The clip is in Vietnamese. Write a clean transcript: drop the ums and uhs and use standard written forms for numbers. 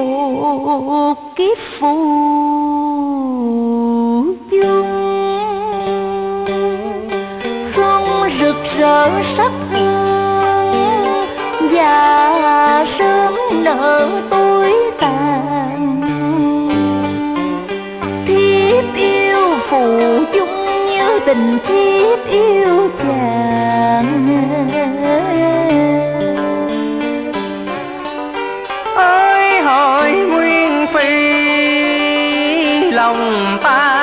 kiếp phù dung, xuân rực rỡ sắc hương và sớm nở tối tàn. Thiếp yêu phù dung như tình thiếp yêu chàng. Ơi hỏi nguyên phi lòng ta